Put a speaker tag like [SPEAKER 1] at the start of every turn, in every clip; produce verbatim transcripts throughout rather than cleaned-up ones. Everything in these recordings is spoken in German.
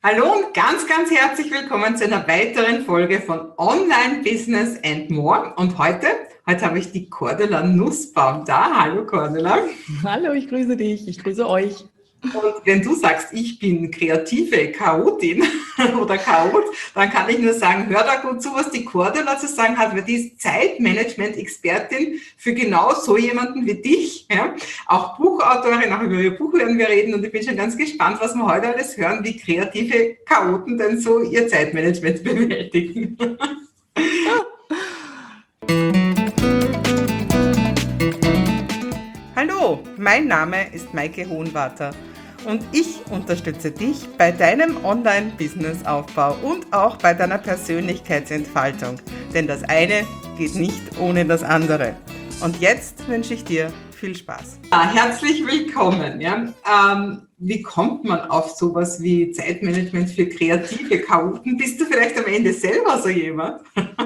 [SPEAKER 1] Hallo und ganz, ganz herzlich willkommen zu einer weiteren Folge von Online Business and More. Und heute, heute habe ich die Cordula Nussbaum da. Hallo Cordula.
[SPEAKER 2] Hallo, ich grüße dich, ich grüße euch.
[SPEAKER 1] Und wenn du sagst, ich bin kreative Chaotin oder Chaot, dann kann ich nur sagen, hör da gut zu, was die Cordula zu sagen hat, weil die ist Zeitmanagement-Expertin für genau so jemanden wie dich. Ja? Auch Buchautorin, auch über ihr Buch werden wir reden und ich bin schon ganz gespannt, was wir heute alles hören, wie kreative Chaoten denn so ihr Zeitmanagement bewältigen. Hallo, mein Name ist Maike Hohenwarter. Und ich unterstütze dich bei deinem Online-Business-Aufbau und auch bei deiner Persönlichkeitsentfaltung. Denn das eine geht nicht ohne das andere. Und jetzt wünsche ich dir viel Spaß. Ja, herzlich willkommen. Ja. Ähm, wie kommt man auf sowas wie Zeitmanagement für kreative Chaoten? Bist du vielleicht am Ende selber so jemand?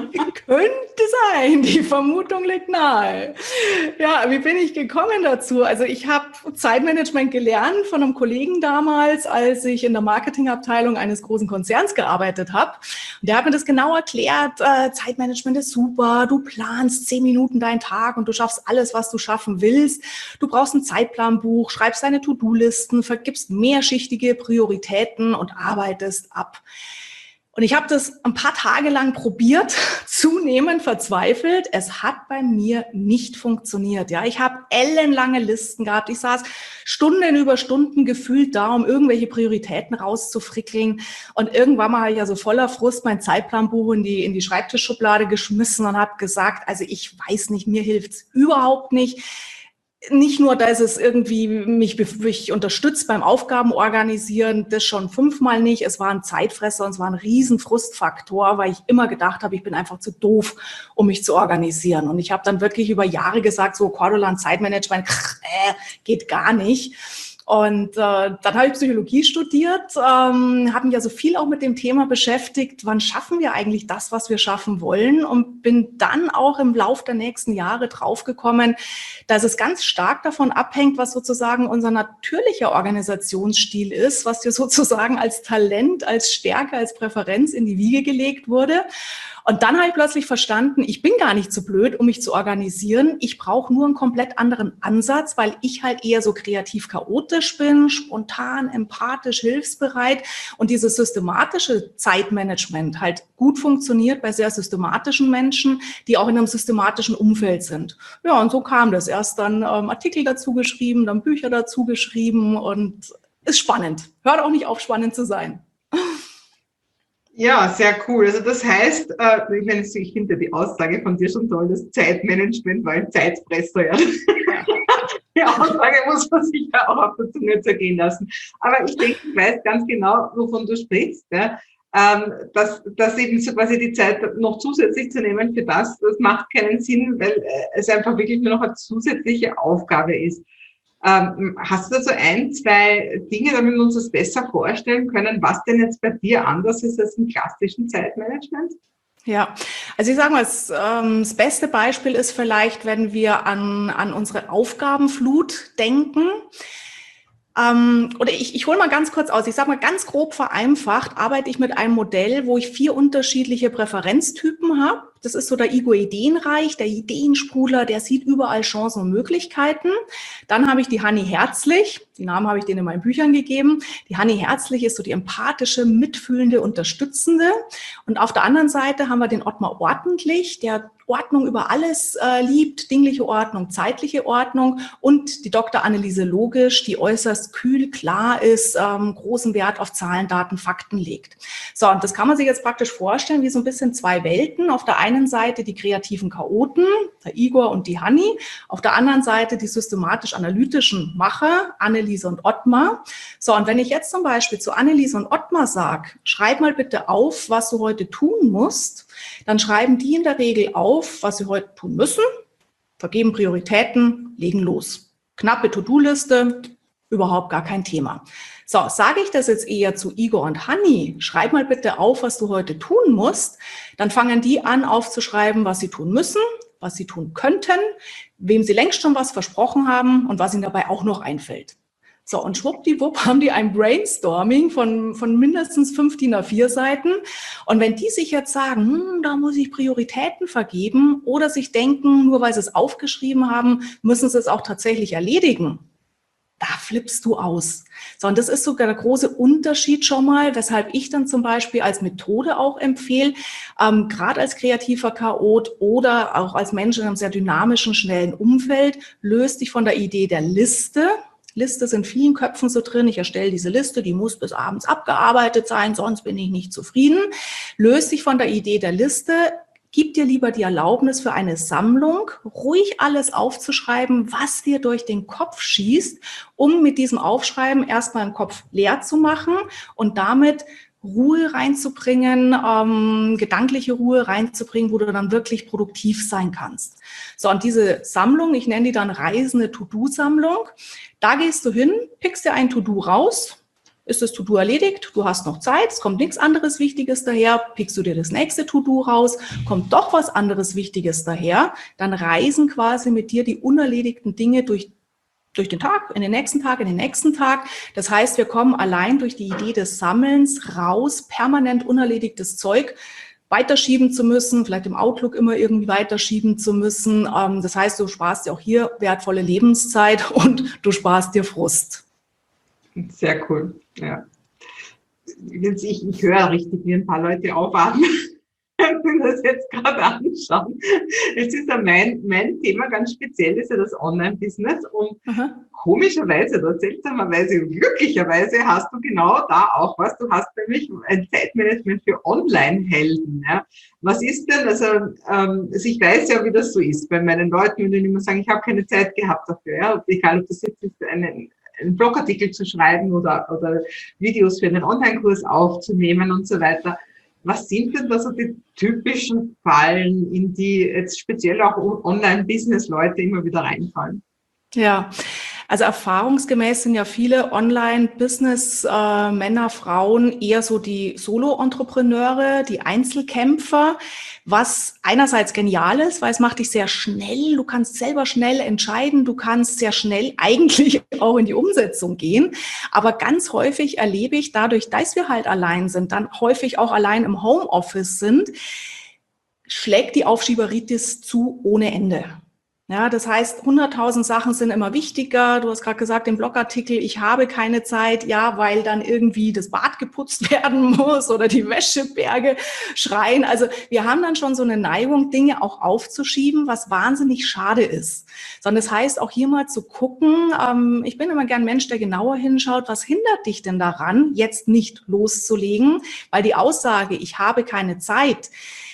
[SPEAKER 2] Könnte sein, die Vermutung liegt nahe. Ja, wie bin ich gekommen dazu? Also ich habe Zeitmanagement gelernt von einem Kollegen damals, als ich in der Marketingabteilung eines großen Konzerns gearbeitet habe. Und der hat mir das genau erklärt, äh, Zeitmanagement ist super, du planst zehn Minuten deinen Tag und du schaffst alles, was du schaffen willst. Du brauchst ein Zeitplanbuch, schreibst deine To-Do-Listen, vergibst mehrschichtige Prioritäten und arbeitest ab. Und ich habe das ein paar Tage lang probiert, zunehmend verzweifelt. Es hat bei mir nicht funktioniert. Ja, ich habe ellenlange Listen gehabt. Ich saß Stunden über Stunden gefühlt da, um irgendwelche Prioritäten rauszufrickeln. Und irgendwann mal habe ich ja so voller Frust mein Zeitplanbuch in die in die Schreibtischschublade geschmissen und habe gesagt, also ich weiß nicht, mir hilft's überhaupt nicht. Nicht nur, dass es irgendwie mich, mich unterstützt beim Aufgabenorganisieren, das schon fünfmal nicht. Es war ein Zeitfresser und es war ein riesen Frustfaktor, weil ich immer gedacht habe, ich bin einfach zu doof, um mich zu organisieren. Und ich habe dann wirklich über Jahre gesagt, so Cordula, Zeitmanagement, äh, geht gar nicht. Und äh, dann habe ich Psychologie studiert, ähm, habe mich also viel auch mit dem Thema beschäftigt, wann schaffen wir eigentlich das, was wir schaffen wollen, und bin dann auch im Lauf der nächsten Jahre draufgekommen, dass es ganz stark davon abhängt, was sozusagen unser natürlicher Organisationsstil ist, was dir sozusagen als Talent, als Stärke, als Präferenz in die Wiege gelegt wurde. Und dann habe ich plötzlich verstanden, ich bin gar nicht so blöd, um mich zu organisieren. Ich brauche nur einen komplett anderen Ansatz, weil ich halt eher so kreativ chaotisch bin, spontan, empathisch, hilfsbereit. Und dieses systematische Zeitmanagement halt gut funktioniert bei sehr systematischen Menschen, die auch in einem systematischen Umfeld sind. Ja, und so kam das. Erst dann ähm, Artikel dazu geschrieben, dann Bücher dazu geschrieben und ist spannend. Hört auch nicht auf, spannend zu sein.
[SPEAKER 1] Ja, sehr cool. Also das heißt, äh, ich, meine, ich finde die Aussage von dir schon toll, das Zeitmanagement war ein Zeitfresser. Ja. Die Aussage muss man sich ja auch auf der Zunge zergehen lassen. Aber ich denke, ich weiß ganz genau, wovon du sprichst. Ja. Ähm, dass, dass eben so quasi die Zeit noch zusätzlich zu nehmen für das, das macht keinen Sinn, weil äh, es einfach wirklich nur noch eine zusätzliche Aufgabe ist. Ähm, hast du da so ein, zwei Dinge, damit wir uns das besser vorstellen können, was denn jetzt bei dir anders ist als im klassischen Zeitmanagement?
[SPEAKER 2] Ja, also ich sage mal, das, ähm, das beste Beispiel ist vielleicht, wenn wir an, an unsere Aufgabenflut denken. Ähm, oder ich, ich hole mal ganz kurz aus. Ich sage mal ganz grob vereinfacht, arbeite ich mit einem Modell, wo ich vier unterschiedliche Präferenztypen habe. Das ist so der Igor Ideenreich, der Ideensprudler, der sieht überall Chancen und Möglichkeiten. Dann habe ich die Hanni Herzlich, die Namen habe ich denen in meinen Büchern gegeben. Die Hanni Herzlich ist so die empathische, mitfühlende, unterstützende. Und auf der anderen Seite haben wir den Ottmar Ordentlich, der Ordnung über alles äh, liebt, dingliche Ordnung, zeitliche Ordnung, und die Doktor Anneliese Logisch, die äußerst kühl, klar ist, ähm, großen Wert auf Zahlen, Daten, Fakten legt. So, und das kann man sich jetzt praktisch vorstellen wie so ein bisschen zwei Welten. Auf der einen Seite die kreativen Chaoten, der Igor und die Hanni, auf der anderen Seite die systematisch-analytischen Macher, Anneliese und Ottmar. So, und wenn ich jetzt zum Beispiel zu Anneliese und Ottmar sage, schreib mal bitte auf, was du heute tun musst, dann schreiben die in der Regel auf, was sie heute tun müssen, vergeben Prioritäten, legen los. Knappe To-Do-Liste, überhaupt gar kein Thema. So, sage ich das jetzt eher zu Igor und Hanni, schreib mal bitte auf, was du heute tun musst, dann fangen die an aufzuschreiben, was sie tun müssen, was sie tun könnten, wem sie längst schon was versprochen haben und was ihnen dabei auch noch einfällt. So, und schwuppdiwupp haben die ein Brainstorming von, von mindestens fünf D I N A vier Seiten. Und wenn die sich jetzt sagen, hm, da muss ich Prioritäten vergeben oder sich denken, nur weil sie es aufgeschrieben haben, müssen sie es auch tatsächlich erledigen, da flippst du aus. So, und das ist sogar der große Unterschied schon mal, weshalb ich dann zum Beispiel als Methode auch empfehle, ähm, gerade als kreativer Chaot oder auch als Mensch in einem sehr dynamischen, schnellen Umfeld, löst dich von der Idee der Liste. Liste ist in vielen Köpfen so drin, ich erstelle diese Liste, die muss bis abends abgearbeitet sein, sonst bin ich nicht zufrieden. Löst dich von der Idee der Liste, gib dir lieber die Erlaubnis für eine Sammlung, ruhig alles aufzuschreiben, was dir durch den Kopf schießt, um mit diesem Aufschreiben erstmal den Kopf leer zu machen und damit Ruhe reinzubringen, ähm, gedankliche Ruhe reinzubringen, wo du dann wirklich produktiv sein kannst. So, und diese Sammlung, ich nenne die dann reisende To-Do-Sammlung, da gehst du hin, pickst dir ein To-Do raus, ist das To-Do erledigt, du hast noch Zeit, es kommt nichts anderes Wichtiges daher, pickst du dir das nächste To-Do raus, kommt doch was anderes Wichtiges daher, dann reisen quasi mit dir die unerledigten Dinge durch durch den Tag, in den nächsten Tag, in den nächsten Tag. Das heißt, wir kommen allein durch die Idee des Sammelns raus, permanent unerledigtes Zeug weiterschieben zu müssen, vielleicht im Outlook immer irgendwie weiterschieben zu müssen. Das heißt, du sparst dir auch hier wertvolle Lebenszeit und du sparst dir Frust.
[SPEAKER 1] Sehr cool, ja. Ich, ich höre richtig, wie ein paar Leute aufatmen. Wenn wir das jetzt gerade anschauen. Es ist ja mein, mein Thema ganz speziell, ist ja das Online-Business und Aha. komischerweise oder seltsamerweise und glücklicherweise hast du genau da auch was. Du hast nämlich ein Zeitmanagement für Online-Helden. Ja. Was ist denn, also, ähm, also ich weiß ja, wie das so ist bei meinen Leuten, wenn die immer sagen, ich habe keine Zeit gehabt dafür. Ja. Egal, ob das jetzt ist, einen, einen Blogartikel zu schreiben oder, oder Videos für einen Online-Kurs aufzunehmen und so weiter. Was sind denn da so die typischen Fallen, in die jetzt speziell auch Online-Business-Leute immer wieder reinfallen?
[SPEAKER 2] Ja, also erfahrungsgemäß sind ja viele Online-Business-Männer, äh, Frauen eher so die Solo-Entrepreneure, die Einzelkämpfer, was einerseits genial ist, weil es macht dich sehr schnell, du kannst selber schnell entscheiden, du kannst sehr schnell eigentlich auch in die Umsetzung gehen, aber ganz häufig erlebe ich dadurch, dass wir halt allein sind, dann häufig auch allein im Homeoffice sind, schlägt die Aufschieberitis zu ohne Ende. Ja, das heißt, hunderttausend Sachen sind immer wichtiger. Du hast gerade gesagt, im Blogartikel, ich habe keine Zeit, ja, weil dann irgendwie das Bad geputzt werden muss oder die Wäscheberge schreien. Also wir haben dann schon so eine Neigung, Dinge auch aufzuschieben, was wahnsinnig schade ist. Sondern das heißt, auch hier mal zu gucken, ähm, ich bin immer gern ein Mensch, der genauer hinschaut, was hindert dich denn daran, jetzt nicht loszulegen? Weil die Aussage, ich habe keine Zeit,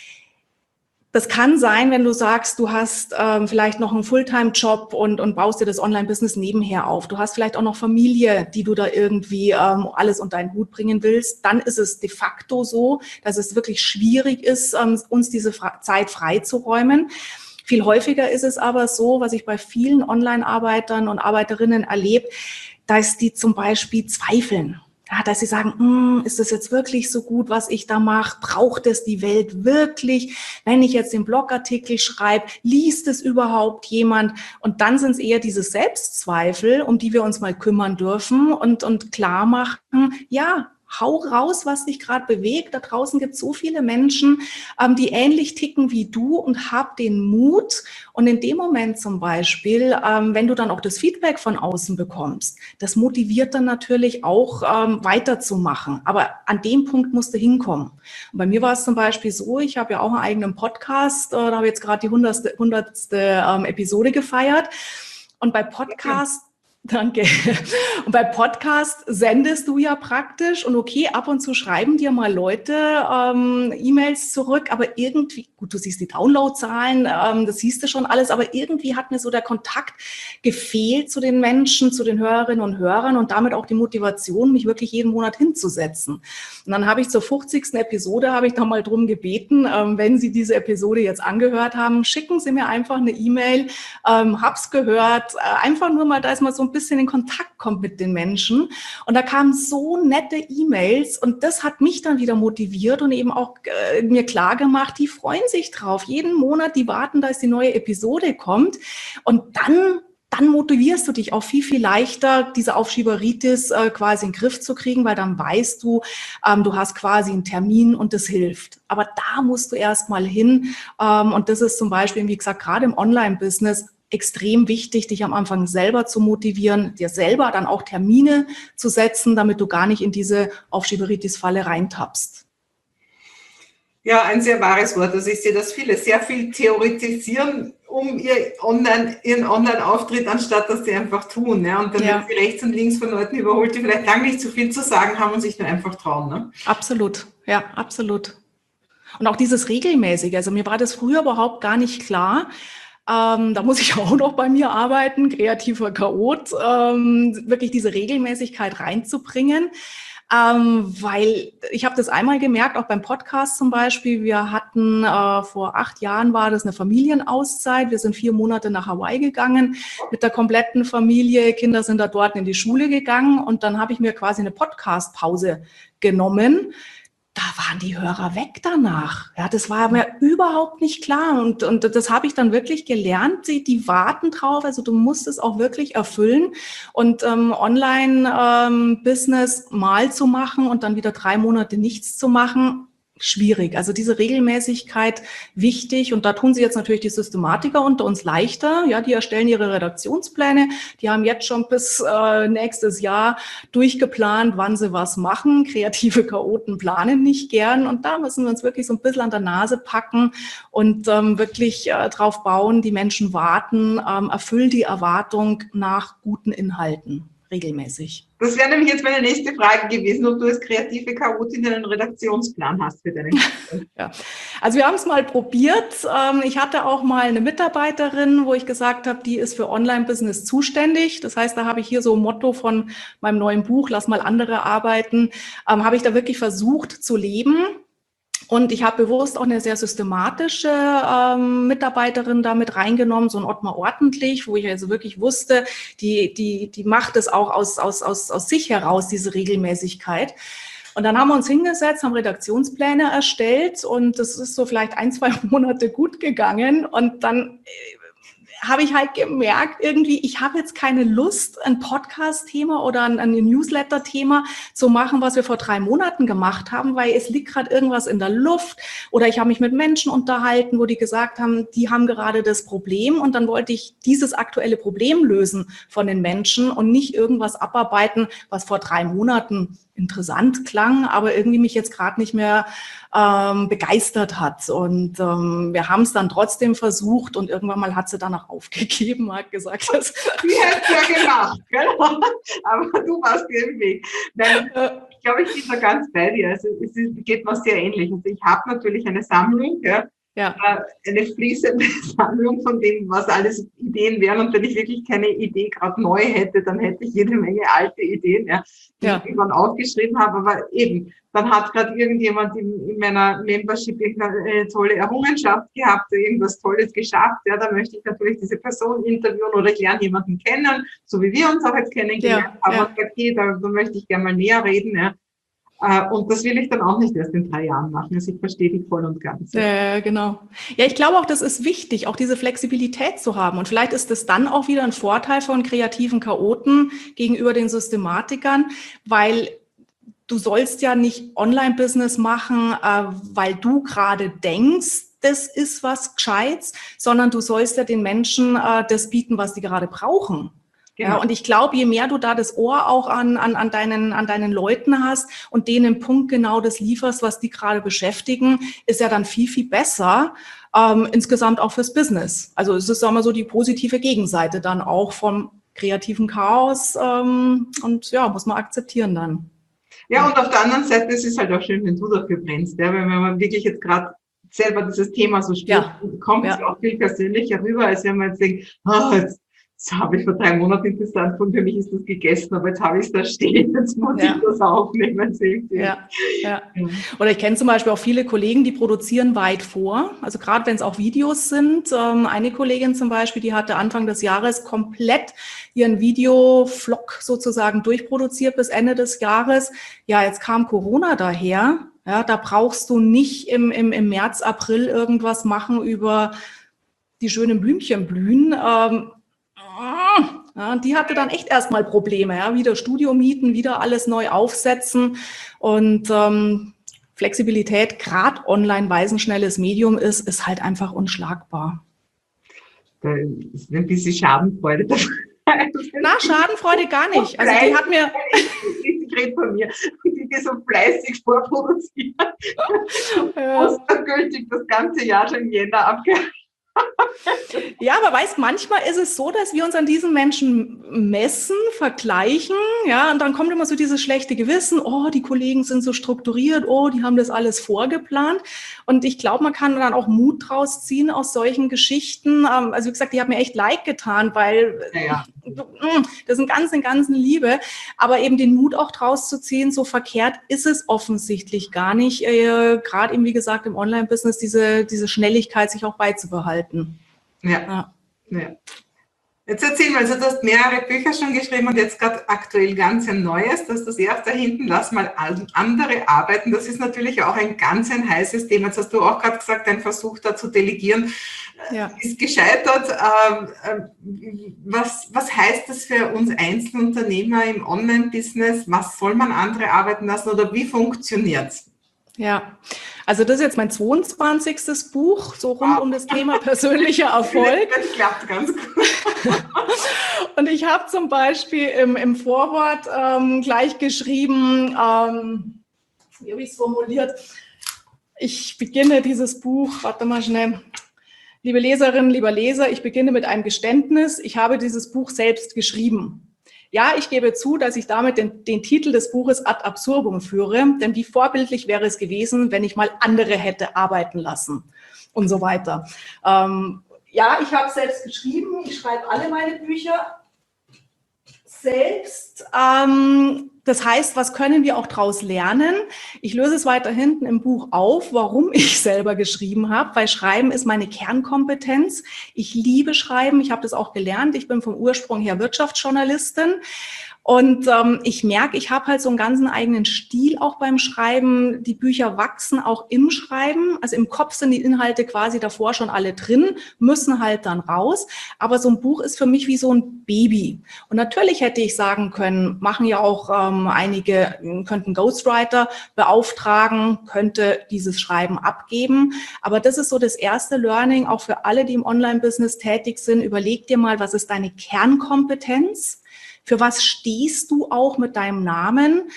[SPEAKER 2] das kann sein, wenn du sagst, du hast ähm, vielleicht noch einen Fulltime-Job und, und baust dir das Online-Business nebenher auf. Du hast vielleicht auch noch Familie, die du da irgendwie ähm, alles unter einen Hut bringen willst. Dann ist es de facto so, dass es wirklich schwierig ist, ähm, uns diese Fra- Zeit freizuräumen. Viel häufiger ist es aber so, was ich bei vielen Online-Arbeitern und Arbeiterinnen erlebe, dass die zum Beispiel zweifeln. Ja, dass sie sagen, ist das jetzt wirklich so gut, was ich da mache? Braucht es die Welt wirklich? Wenn ich jetzt den Blogartikel schreibe, liest es überhaupt jemand? Und dann sind es eher diese Selbstzweifel, um die wir uns mal kümmern dürfen und, und klar machen, ja, hau raus, was dich gerade bewegt. Da draußen gibt es so viele Menschen, ähm, die ähnlich ticken wie du und hab den Mut. Und in dem Moment zum Beispiel, ähm, wenn du dann auch das Feedback von außen bekommst, das motiviert dann natürlich auch ähm, weiterzumachen. Aber an dem Punkt musst du hinkommen. Und bei mir war es zum Beispiel so, ich habe ja auch einen eigenen Podcast, äh, da habe ich jetzt gerade die hundertste, hundertste ähm, Episode gefeiert. Und bei Podcast Danke. Und bei Podcast sendest du ja praktisch und okay, ab und zu schreiben dir mal Leute ähm, E-Mails zurück, aber irgendwie, gut, du siehst die Downloadzahlen, ähm, das siehst du schon alles, aber irgendwie hat mir so der Kontakt gefehlt zu den Menschen, zu den Hörerinnen und Hörern und damit auch die Motivation, mich wirklich jeden Monat hinzusetzen. Und dann habe ich zur fünfzigsten Episode, habe ich da mal drum gebeten, ähm, wenn Sie diese Episode jetzt angehört haben, schicken Sie mir einfach eine E-Mail, ähm, hab's gehört, äh, einfach nur mal, da ist mal so ein bisschen in Kontakt kommt mit den Menschen. Und da kamen so nette E-Mails und das hat mich dann wieder motiviert und eben auch äh, mir klar gemacht, die freuen sich drauf. Jeden Monat, die warten, dass die neue Episode kommt. Und dann dann motivierst du dich auch viel, viel leichter, diese Aufschieberitis äh, quasi in den Griff zu kriegen, weil dann weißt du, ähm, du hast quasi einen Termin und das hilft. Aber da musst du erst mal hin. Ähm, und das ist zum Beispiel, wie gesagt, gerade im Online-Business extrem wichtig, dich am Anfang selber zu motivieren, dir selber dann auch Termine zu setzen, damit du gar nicht in diese Aufschieberitis-Falle reintappst.
[SPEAKER 1] Ja, ein sehr wahres Wort. Also ich sehe, dass viele sehr viel theoretisieren um ihr Online, ihren Online-Auftritt, anstatt dass sie einfach tun. Ne? Und dann ja. werden sie rechts und links von Leuten überholt, die vielleicht lange nicht so viel zu sagen haben und sich nur einfach trauen. Ne?
[SPEAKER 2] Absolut, ja, absolut. Und auch dieses Regelmäßige. Also mir war das früher überhaupt gar nicht klar. Ähm, da muss ich auch noch bei mir arbeiten, kreativer Chaot, ähm, wirklich diese Regelmäßigkeit reinzubringen. Ähm, weil ich habe das einmal gemerkt, auch beim Podcast zum Beispiel. Wir hatten äh, vor acht Jahren war das eine Familienauszeit. Wir sind vier Monate nach Hawaii gegangen mit der kompletten Familie. Kinder sind da dort in die Schule gegangen und dann habe ich mir quasi eine Podcast-Pause genommen. Da waren die Hörer weg danach. Ja, das war mir überhaupt nicht klar. Und, und das habe ich dann wirklich gelernt. Die, die warten drauf. Also du musst es auch wirklich erfüllen. Und ähm, Online-Business ähm, mal zu machen und dann wieder drei Monate nichts zu machen, schwierig. Also diese Regelmäßigkeit wichtig. Und da tun sie jetzt natürlich die Systematiker unter uns leichter. Ja, die erstellen ihre Redaktionspläne. Die haben jetzt schon bis äh, nächstes Jahr durchgeplant, wann sie was machen. Kreative Chaoten planen nicht gern. Und da müssen wir uns wirklich so ein bisschen an der Nase packen und ähm, wirklich äh, drauf bauen. Die Menschen warten, ähm, erfüllen die Erwartung nach guten Inhalten regelmäßig.
[SPEAKER 1] Das wäre nämlich jetzt meine nächste Frage gewesen, ob du als kreative Chaotin einen Redaktionsplan hast für deinen Content.
[SPEAKER 2] Ja, also wir haben es mal probiert. Ich hatte auch mal eine Mitarbeiterin, wo ich gesagt habe, die ist für Online-Business zuständig. Das heißt, da habe ich hier so ein Motto von meinem neuen Buch, lass mal andere arbeiten, habe ich da wirklich versucht zu leben. Und ich habe bewusst auch eine sehr systematische ähm, Mitarbeiterin da mit reingenommen, so ein Ottmar Ordentlich, wo ich also wirklich wusste, die die die macht es auch aus aus aus aus sich heraus, diese Regelmäßigkeit. Und dann haben wir uns hingesetzt, haben Redaktionspläne erstellt und das ist so vielleicht ein, zwei Monate gut gegangen und dann äh, habe ich halt gemerkt, irgendwie, ich habe jetzt keine Lust, ein Podcast-Thema oder ein, ein Newsletter-Thema zu machen, was wir vor drei Monaten gemacht haben, weil es liegt gerade irgendwas in der Luft oder ich habe mich mit Menschen unterhalten, wo die gesagt haben, die haben gerade das Problem und dann wollte ich dieses aktuelle Problem lösen von den Menschen und nicht irgendwas abarbeiten, was vor drei Monaten interessant klang, aber irgendwie mich jetzt gerade nicht mehr ähm, begeistert hat. Und ähm, wir haben es dann trotzdem versucht und irgendwann mal hat sie dann auch aufgegeben, hat gesagt, dass
[SPEAKER 1] die hätte es ja gemacht, genau. Aber du warst im Weg. Nein, ich glaube, ich bin da ganz bei dir. Also es geht mir sehr ähnlich. Also ich habe natürlich eine Sammlung, ja, ja. eine fließende Sammlung von dem, was alles Ideen wären. Und wenn ich wirklich keine Idee gerade neu hätte, dann hätte ich jede Menge alte Ideen, ja, die ja. ich irgendwann aufgeschrieben habe. Aber eben, dann hat gerade irgendjemand in, in meiner Membership eine tolle Errungenschaft gehabt, irgendwas Tolles geschafft. Ja, da möchte ich natürlich diese Person interviewen oder ich lerne jemanden kennen, so wie wir uns auch jetzt kennengelernt ja. haben. Ja. Und okay, da, da möchte ich gerne mal näher reden. Ja. Und das will ich dann auch nicht erst in drei Jahren machen. Also ich verstehe dich voll und ganz.
[SPEAKER 2] Ja, genau. Ja, ich glaube auch, das ist wichtig, auch diese Flexibilität zu haben. Und vielleicht ist es dann auch wieder ein Vorteil von kreativen Chaoten gegenüber den Systematikern, weil du sollst ja nicht Online-Business machen, weil du gerade denkst, das ist was Gescheites, sondern du sollst ja den Menschen das bieten, was die gerade brauchen. Genau. Ja, und ich glaube, je mehr du da das Ohr auch an, an, an, deinen, an deinen Leuten hast und denen punktgenau das lieferst, was die gerade beschäftigen, ist ja dann viel, viel besser, ähm, insgesamt auch fürs Business. Also es ist, sagen wir so, die positive Gegenseite dann auch vom kreativen Chaos ähm, und ja, muss man akzeptieren dann.
[SPEAKER 1] Ja, und auf der anderen Seite ist es halt auch schön, wenn du dafür brennst, ja, weil wenn man wirklich jetzt gerade selber dieses Thema so spielt, ja. kommt es ja. auch viel persönlicher rüber, als wenn man jetzt denkt, oh, jetzt das habe ich vor drei Monaten interessant gefunden, für mich ist das gegessen, aber jetzt habe ich es da stehen, jetzt muss ja. ich das aufnehmen.
[SPEAKER 2] Ja, ja. ja. Oder ich kenne zum Beispiel auch viele Kollegen, die produzieren weit vor, also gerade wenn es auch Videos sind. Ähm, eine Kollegin zum Beispiel, die hatte Anfang des Jahres komplett ihren Videovlog sozusagen durchproduziert bis Ende des Jahres. Ja, jetzt kam Corona daher. Ja, da brauchst du nicht im, im, im März, April irgendwas machen über die schönen Blümchen blühen. Ähm, Ja, und die hatte dann echt erstmal Probleme, ja, wieder Studio mieten, wieder alles neu aufsetzen und ähm, Flexibilität, gerade online, weil es ein schnelles Medium ist, ist halt einfach unschlagbar.
[SPEAKER 1] Da ist ein bisschen Schadenfreude dabei.
[SPEAKER 2] Na, Schadenfreude gar nicht. Also die hat mir...
[SPEAKER 1] Ich rede von mir. Die, die so fleißig vorproduzieren.
[SPEAKER 2] Ja.
[SPEAKER 1] Mustergültig das ganze Jahr schon Jänner abgehört.
[SPEAKER 2] Ja, aber weißt, manchmal ist es so, dass wir uns an diesen Menschen messen, vergleichen, ja, und dann kommt immer so dieses schlechte Gewissen, oh, die Kollegen sind so strukturiert, oh, die haben das alles vorgeplant. Und ich glaube, man kann dann auch Mut draus ziehen aus solchen Geschichten. Also wie gesagt, die hat mir echt leid getan, weil
[SPEAKER 1] Ja, ja.
[SPEAKER 2] das sind ganz, ganz Liebe, aber eben den Mut auch draus zu ziehen, so verkehrt ist es offensichtlich gar nicht, äh, gerade eben, wie gesagt, im Online-Business diese, diese Schnelligkeit sich auch beizubehalten.
[SPEAKER 1] Ja.
[SPEAKER 2] Ja.
[SPEAKER 1] Ja. Jetzt erzähl mal, also du hast mehrere Bücher schon geschrieben und jetzt gerade aktuell ganz ein neues, das ist das erste hinten, lass mal andere arbeiten. Das ist natürlich auch ein ganz ein heißes Thema. Jetzt hast du auch gerade gesagt, dein Versuch da zu delegieren
[SPEAKER 2] Ja.
[SPEAKER 1] ist gescheitert. Was, was heißt das für uns Einzelunternehmer im Online-Business? Was soll man andere arbeiten lassen oder wie funktioniert es?
[SPEAKER 2] Ja, also das ist jetzt mein zweiundzwanzigstes Buch, so rund um das Thema persönlicher Erfolg.
[SPEAKER 1] Das klappt ganz gut.
[SPEAKER 2] Und ich habe zum Beispiel im, im Vorwort ähm, gleich geschrieben, ähm, wie habe ich es formuliert? Ich beginne dieses Buch, warte mal schnell, liebe Leserinnen, lieber Leser, ich beginne mit einem Geständnis. Ich habe dieses Buch selbst geschrieben. Ja, ich gebe zu, dass ich damit den, den Titel des Buches ad absurdum führe, denn wie vorbildlich wäre es gewesen, wenn ich mal andere hätte arbeiten lassen und so weiter. Ähm, ja, ich habe selbst geschrieben, ich schreibe alle meine Bücher selbst. Ähm, das heißt, was können wir auch daraus lernen? Ich löse es weiter hinten im Buch auf, warum ich selber geschrieben habe, weil Schreiben ist meine Kernkompetenz. Ich liebe Schreiben, ich habe das auch gelernt. Ich bin vom Ursprung her Wirtschaftsjournalistin. Und ähm, ich merke, ich habe halt so einen ganzen eigenen Stil auch beim Schreiben. Die Bücher wachsen auch im Schreiben. Also im Kopf sind die Inhalte quasi davor schon alle drin, müssen halt dann raus. Aber so ein Buch ist für mich wie so ein Baby. Und natürlich hätte ich sagen können, machen ja auch ähm, einige, könnten Ghostwriter beauftragen, könnte dieses Schreiben abgeben. Aber das ist so das erste Learning, auch für alle, die im Online-Business tätig sind. Überleg dir mal, was ist deine Kernkompetenz? Für was stehst du auch mit deinem Namen?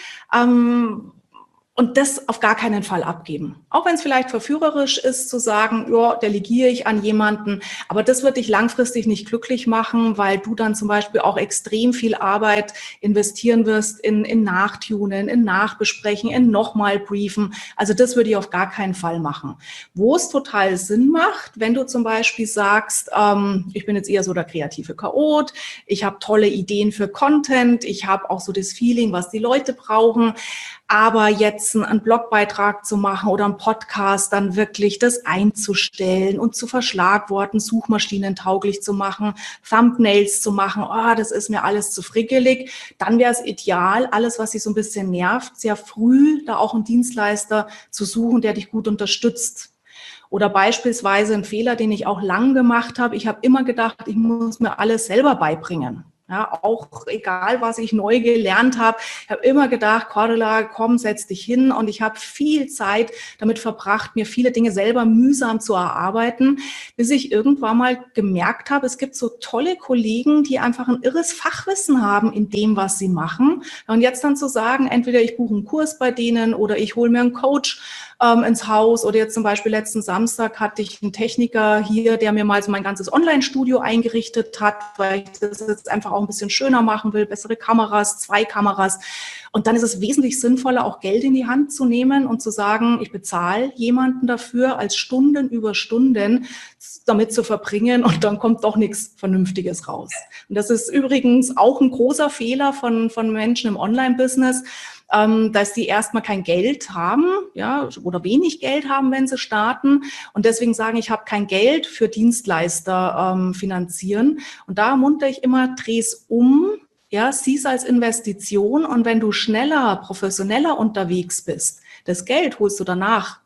[SPEAKER 2] Ähm, und das auf gar keinen Fall abgeben. Auch wenn es vielleicht verführerisch ist, zu sagen, ja, delegiere ich an jemanden. Aber das wird dich langfristig nicht glücklich machen, weil du dann zum Beispiel auch extrem viel Arbeit investieren wirst in, in Nachtunen, in Nachbesprechen, in nochmal briefen. Also das würde ich auf gar keinen Fall machen. Wo es total Sinn macht, wenn du zum Beispiel sagst, ähm, ich bin jetzt eher so der kreative Chaot, ich habe tolle Ideen für Content, ich habe auch so das Feeling, was die Leute brauchen. Aber jetzt einen Blogbeitrag zu machen oder einen Podcast, dann wirklich das einzustellen und zu verschlagworten, Suchmaschinen tauglich zu machen, Thumbnails zu machen, oh, das ist mir alles zu frickelig. Dann wäre es ideal, alles, was dich so ein bisschen nervt, sehr früh da auch einen Dienstleister zu suchen, der dich gut unterstützt. Oder beispielsweise ein Fehler, den ich auch lang gemacht habe. Ich habe immer gedacht, ich muss mir alles selber beibringen. Ja, auch egal, was ich neu gelernt habe. Ich habe immer gedacht, Cordula, komm, setz dich hin. Und ich habe viel Zeit damit verbracht, mir viele Dinge selber mühsam zu erarbeiten, bis ich irgendwann mal gemerkt habe, es gibt so tolle Kollegen, die einfach ein irres Fachwissen haben in dem, was sie machen. Und jetzt dann zu sagen, entweder ich buche einen Kurs bei denen oder ich hole mir einen Coach ähm, ins Haus. Oder jetzt zum Beispiel letzten Samstag hatte ich einen Techniker hier, der mir mal so mein ganzes Online-Studio eingerichtet hat, weil ich das jetzt einfach auch ein bisschen schöner machen will, bessere Kameras, zwei Kameras. Und dann ist es wesentlich sinnvoller, auch Geld in die Hand zu nehmen und zu sagen, ich bezahle jemanden dafür, als Stunden über Stunden damit zu verbringen und dann kommt doch nichts Vernünftiges raus. Und das ist übrigens auch ein großer Fehler von, von Menschen im Online-Business, ähm, dass sie erstmal kein Geld haben, ja, oder wenig Geld haben, wenn sie starten und deswegen sagen, ich habe kein Geld für Dienstleister ähm, finanzieren. Und da munter ich immer, dreh's um, ja, sieh's als Investition und wenn du schneller, professioneller unterwegs bist, das Geld holst du danach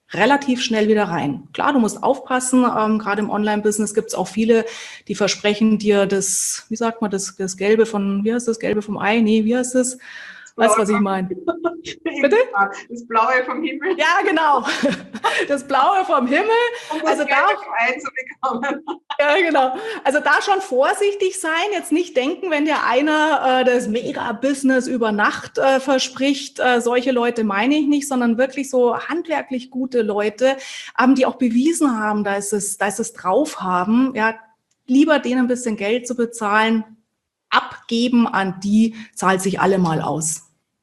[SPEAKER 2] relativ schnell wieder rein. Klar, du musst aufpassen, ähm, gerade im Online-Business gibt es auch viele, die versprechen dir das, wie sagt man, das, das Gelbe von, wie heißt das, Gelbe vom Ei? Nee, wie heißt das? Weißt du, was ich meine?
[SPEAKER 1] Bitte? Das Blaue vom Himmel.
[SPEAKER 2] Ja, genau. Das Blaue vom Himmel.
[SPEAKER 1] Um das
[SPEAKER 2] also
[SPEAKER 1] Gelbe
[SPEAKER 2] da,
[SPEAKER 1] vom Ei zu bekommen.
[SPEAKER 2] Ja, genau. Also da schon vorsichtig sein, jetzt nicht denken, wenn dir einer äh, das Mega-Business über Nacht äh, verspricht, äh, solche Leute meine ich nicht, sondern wirklich so handwerklich gute Leute, ähm, die auch bewiesen haben, dass es, dass es drauf haben, ja, lieber denen ein bisschen Geld zu bezahlen, abgeben an die, zahlt sich allemal aus.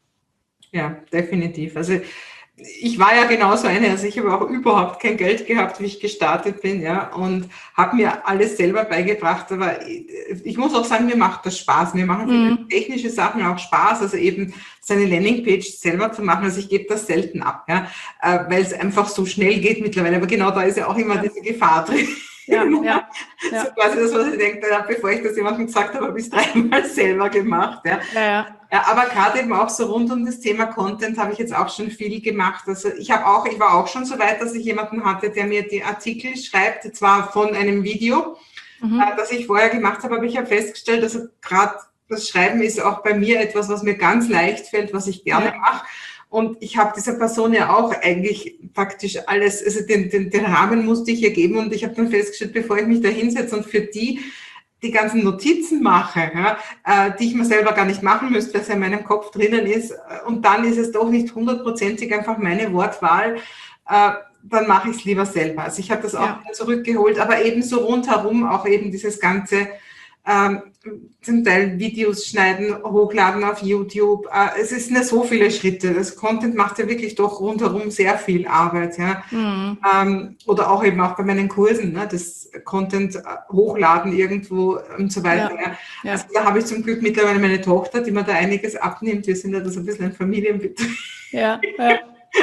[SPEAKER 1] Ja, definitiv. Also ich war ja genauso eine, also ich habe auch überhaupt kein Geld gehabt, wie ich gestartet bin, ja, und habe mir alles selber beigebracht, aber ich, ich muss auch sagen, mir macht das Spaß. Mir machen viele mm. technische Sachen auch Spaß, also eben seine Landingpage selber zu machen, also ich gebe das selten ab, ja, weil es einfach so schnell geht mittlerweile, aber genau da ist ja auch immer ja. diese Gefahr drin.
[SPEAKER 2] Ja, ja, ja.
[SPEAKER 1] So quasi das, was ich denke, bevor ich das jemandem gesagt habe, habe ich es dreimal selber gemacht. Ja.
[SPEAKER 2] Ja, ja.
[SPEAKER 1] Ja, aber gerade eben auch so rund um das Thema Content habe ich jetzt auch schon viel gemacht. Also ich habe auch, ich war auch schon so weit, dass ich jemanden hatte, der mir die Artikel schreibt, zwar von einem Video, mhm. äh, das ich vorher gemacht habe, aber ich habe festgestellt, dass gerade das Schreiben ist auch bei mir etwas, was mir ganz leicht fällt, was ich gerne ja. mache. Und ich habe dieser Person ja auch eigentlich praktisch alles, also den, den, den Rahmen musste ich ihr geben und ich habe dann festgestellt, bevor ich mich da hinsetze und für die die ganzen Notizen mache, ja, äh, die ich mir selber gar nicht machen müsste, weil es ja in meinem Kopf drinnen ist, und dann ist es doch nicht hundertprozentig einfach meine Wortwahl, äh, dann mache ich es lieber selber. Also ich habe das auch ja. wieder zurückgeholt, aber ebenso rundherum auch eben dieses ganze Ähm, zum Teil Videos schneiden, hochladen auf YouTube. Äh, es ist nicht so viele Schritte. Das Content macht ja wirklich doch rundherum sehr viel Arbeit. Ja? Mhm. Ähm, oder auch eben auch bei meinen Kursen, ne? Das Content hochladen irgendwo und so weiter. Ja. Ja. Ja. Also da habe ich zum Glück mittlerweile meine Tochter, die mir da einiges abnimmt. Wir sind ja das ein bisschen ein Familienbetrieb.
[SPEAKER 2] Ja, ja.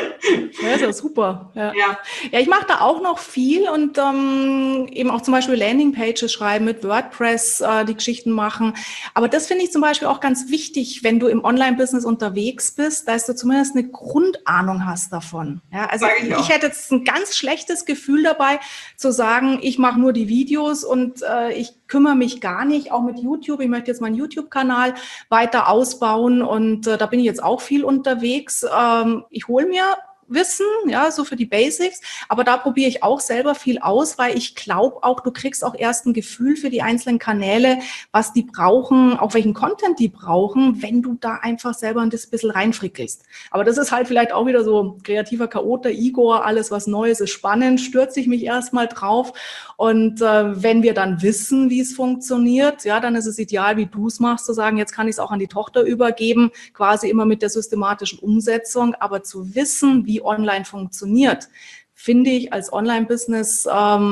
[SPEAKER 2] Ja, ist ja super. Ja, ja. ja ich mache da auch noch viel und ähm, eben auch zum Beispiel Landingpages schreiben mit WordPress, äh, die Geschichten machen. Aber das finde ich zum Beispiel auch ganz wichtig, wenn du im Online-Business unterwegs bist, dass du zumindest eine Grundahnung hast davon. Ja, also ich, ich hätte jetzt ein ganz schlechtes Gefühl dabei, zu sagen, ich mache nur die Videos und äh, ich kümmere mich gar nicht, auch mit YouTube. Ich möchte jetzt meinen YouTube-Kanal weiter ausbauen und äh, da bin ich jetzt auch viel unterwegs. Ähm, ich hole mir Wissen, ja, so für die Basics, aber da probiere ich auch selber viel aus, weil ich glaube auch, du kriegst auch erst ein Gefühl für die einzelnen Kanäle, was die brauchen, auch welchen Content die brauchen, wenn du da einfach selber ein bisschen reinfrickelst. Aber das ist halt vielleicht auch wieder so kreativer Chaoter, Igor, alles was Neues ist spannend, stürze ich mich erstmal drauf und äh, wenn wir dann wissen, wie es funktioniert, ja, dann ist es ideal, wie du es machst, zu sagen, jetzt kann ich es auch an die Tochter übergeben, quasi immer mit der systematischen Umsetzung, aber zu wissen, wie online funktioniert, finde ich als Online-Business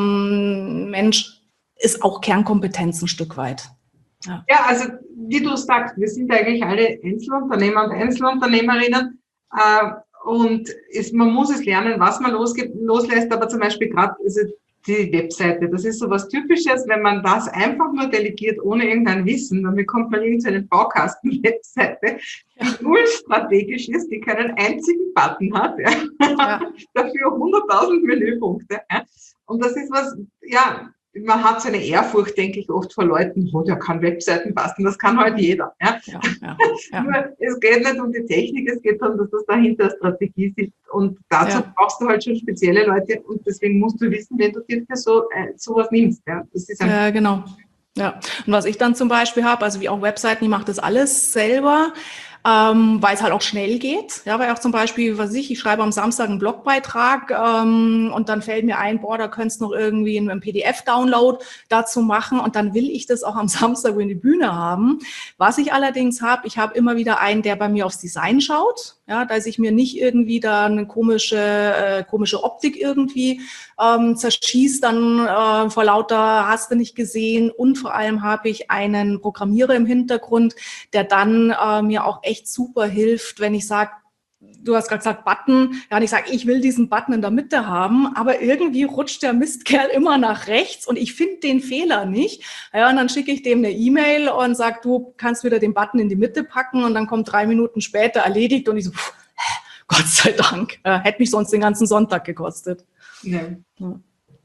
[SPEAKER 2] ähm, Mensch ist auch Kernkompetenz ein Stück weit.
[SPEAKER 1] Ja. ja, also wie du sagst, wir sind eigentlich alle Einzelunternehmer und Einzelunternehmerinnen äh, und ist, man muss es lernen, was man losgibt, loslässt, aber zum Beispiel gerade also die Webseite, das ist so was Typisches, wenn man das einfach nur delegiert, ohne irgendein Wissen, dann bekommt man irgendeine Baukasten-Webseite, die ja. null strategisch ist, die keinen einzigen Button hat, ja. Ja. Dafür hunderttausend Menüpunkte. Ja. Und das ist was, ja, man hat so eine Ehrfurcht, denke ich, oft vor Leuten, oh, der kann Webseiten basteln, das kann halt jeder. Ja? Ja, ja, ja. Nur, es geht nicht um die Technik, es geht darum, dass das dahinter eine Strategie sitzt. Und dazu ja. brauchst du halt schon spezielle Leute und deswegen musst du wissen, wenn du dir für so äh, sowas nimmst. Ja, das ist
[SPEAKER 2] ja genau. Ja. Und was ich dann zum Beispiel habe, also wie auch Webseiten, ich mache das alles selber. Ähm, weil es halt auch schnell geht. Ja, weil auch zum Beispiel, was weiß ich, ich schreibe am Samstag einen Blogbeitrag ähm, und dann fällt mir ein, boah, da könntest du noch irgendwie einen, einen P D F-Download dazu machen und dann will ich das auch am Samstag in die Bühne haben. Was ich allerdings habe, ich habe immer wieder einen, der bei mir aufs Design schaut, ja, dass ich mir nicht irgendwie da eine komische, äh, komische Optik irgendwie ähm, zerschießt, dann äh, vor lauter hast du nicht gesehen und vor allem habe ich einen Programmierer im Hintergrund, der dann äh, mir auch echt super hilft, wenn ich sage, du hast gerade gesagt Button, ja, und ich sage, ich will diesen Button in der Mitte haben, aber irgendwie rutscht der Mistkerl immer nach rechts und ich finde den Fehler nicht. Ja, und dann schicke ich dem eine E-Mail und sage, du kannst wieder den Button in die Mitte packen und dann kommt drei Minuten später erledigt und ich so, pff, Gott sei Dank. Äh, hätte mich sonst den ganzen Sonntag gekostet.
[SPEAKER 1] Ja. Ja.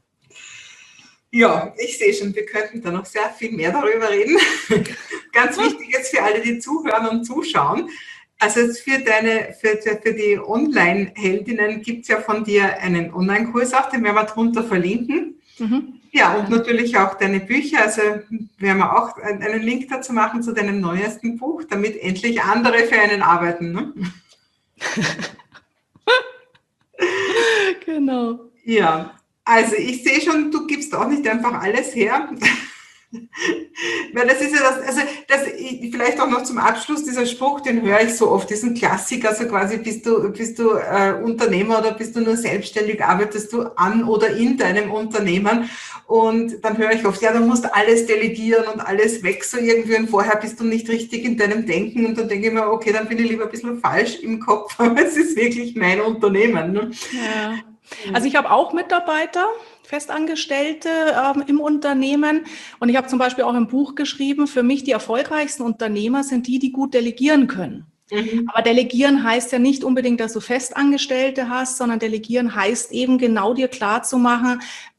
[SPEAKER 1] Ja, ich sehe schon, wir könnten da noch sehr viel mehr darüber reden. Ganz wichtig jetzt für alle, die zuhören und zuschauen. Also jetzt für, deine, für, für die Online-Heldinnen gibt es ja von dir einen Online-Kurs auch, den werden wir drunter verlinken. Mhm. Ja, und natürlich auch deine Bücher. Also werden wir auch einen Link dazu machen zu deinem neuesten Buch, damit endlich andere für einen arbeiten. Ne?
[SPEAKER 2] Genau.
[SPEAKER 1] Ja. Also ich sehe schon, du gibst auch nicht einfach alles her. Weil das ist ja das, also das, vielleicht auch noch zum Abschluss, dieser Spruch, den höre ich so oft, diesen Klassiker, also quasi bist du, bist du äh, Unternehmer oder bist du nur selbstständig, arbeitest du an oder in deinem Unternehmen, und dann höre ich oft, ja, du musst alles delegieren und alles weg, so irgendwie, und vorher bist du nicht richtig in deinem Denken, und dann denke ich mir, okay, dann bin ich lieber ein bisschen falsch im Kopf, aber es ist wirklich mein Unternehmen. Ne?
[SPEAKER 2] Ja. Also ich habe auch Mitarbeiter, Festangestellte ähm, im Unternehmen, und ich habe zum Beispiel auch im Buch geschrieben, für mich die erfolgreichsten Unternehmer sind die, die gut delegieren können. Mhm. Aber delegieren heißt ja nicht unbedingt, dass du Festangestellte hast, sondern delegieren heißt eben genau dir klar zu machen,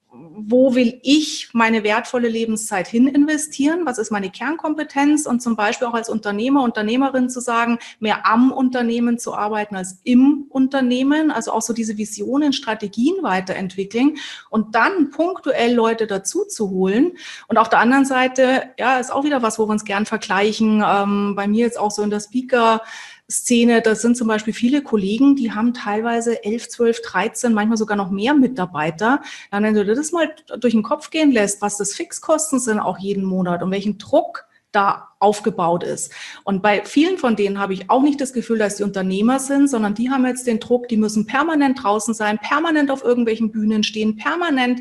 [SPEAKER 2] wo will ich meine wertvolle Lebenszeit hin investieren? Was ist meine Kernkompetenz? Und zum Beispiel auch als Unternehmer, Unternehmerin zu sagen, mehr am Unternehmen zu arbeiten als im Unternehmen. Also auch so diese Visionen, Strategien weiterentwickeln und dann punktuell Leute dazu zu holen. Und auf der anderen Seite, ja, ist auch wieder was, wo wir uns gern vergleichen. Ähm, bei mir jetzt auch so in der Speaker- Szene, das sind zum Beispiel viele Kollegen, die haben teilweise elf, zwölf, dreizehn, manchmal sogar noch mehr Mitarbeiter. Dann, wenn du dir das mal durch den Kopf gehen lässt, was das Fixkosten sind auch jeden Monat und welchen Druck da aufgebaut ist. Und bei vielen von denen habe ich auch nicht das Gefühl, dass die Unternehmer sind, sondern die haben jetzt den Druck, die müssen permanent draußen sein, permanent auf irgendwelchen Bühnen stehen, permanent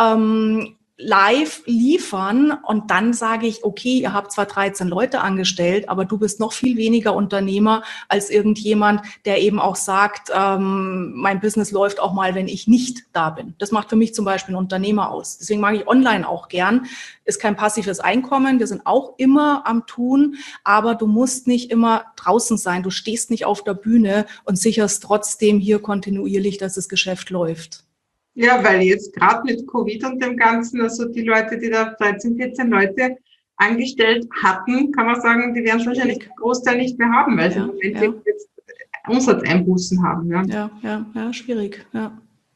[SPEAKER 2] ähm, live liefern, und dann sage ich, okay, ihr habt zwar dreizehn Leute angestellt, aber du bist noch viel weniger Unternehmer als irgendjemand, der eben auch sagt, ähm, mein Business läuft auch mal, wenn ich nicht da bin. Das macht für mich zum Beispiel ein Unternehmer aus. Deswegen mag ich online auch gern. Ist kein passives Einkommen, wir sind auch immer am Tun, aber du musst nicht immer draußen sein, du stehst nicht auf der Bühne und sicherst trotzdem hier kontinuierlich, dass das Geschäft läuft.
[SPEAKER 1] Ja, weil jetzt gerade mit Covid und dem Ganzen, also die Leute, die da dreizehn, vierzehn Leute angestellt hatten, kann man sagen, die werden es wahrscheinlich den Großteil nicht mehr haben, weil sie ja, im Moment ja. jetzt Umsatzeinbußen haben. Ja,
[SPEAKER 2] ja, ja, ja, schwierig. Ja.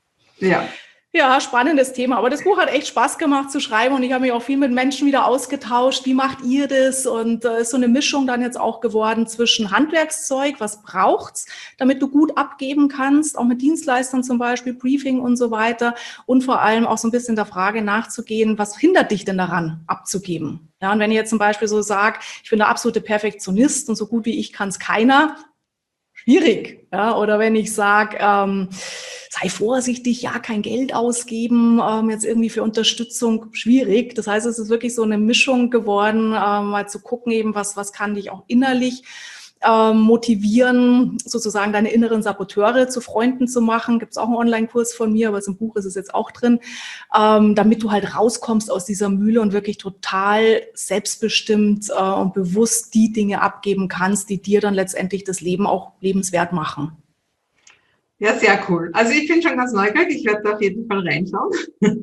[SPEAKER 1] Ja.
[SPEAKER 2] Ja, spannendes Thema. Aber das Buch hat echt Spaß gemacht zu schreiben, und ich habe mich auch viel mit Menschen wieder ausgetauscht. Wie macht ihr das? Und es äh, ist so eine Mischung dann jetzt auch geworden zwischen Handwerkszeug, was braucht's, damit du gut abgeben kannst, auch mit Dienstleistern zum Beispiel, Briefing und so weiter, und vor allem auch so ein bisschen der Frage nachzugehen, was hindert dich denn daran, abzugeben? Ja, und wenn ihr jetzt zum Beispiel so sagt, ich bin der absolute Perfektionist und so gut wie ich kann es keiner, schwierig. Ja, oder wenn ich sage, ähm, sei vorsichtig, ja, kein Geld ausgeben, ähm, jetzt irgendwie für Unterstützung, schwierig. Das heißt, es ist wirklich so eine Mischung geworden, ähm, mal zu gucken eben, was, was kann dich auch innerlich ähm, motivieren, sozusagen deine inneren Saboteure zu Freunden zu machen. Gibt es auch einen Online-Kurs von mir, aber im Buch ist es jetzt auch drin, ähm, damit du halt rauskommst aus dieser Mühle und wirklich total selbstbestimmt äh, und bewusst die Dinge abgeben kannst, die dir dann letztendlich das Leben auch lebenswert machen.
[SPEAKER 1] Ja, sehr cool. Also ich bin schon ganz neugierig, ich werde da auf jeden Fall reinschauen.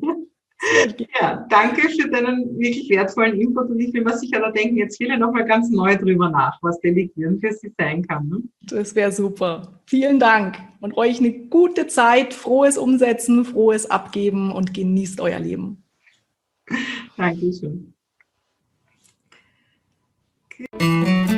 [SPEAKER 1] Ja, danke für deinen wirklich wertvollen Input, und ich bin mir sicher, da denken jetzt viele nochmal ganz neu drüber nach, was Delegieren für sie sein kann. Ne?
[SPEAKER 2] Das wäre super. Vielen Dank und euch eine gute Zeit, frohes Umsetzen, frohes Abgeben und genießt euer Leben.
[SPEAKER 1] Dankeschön. Okay.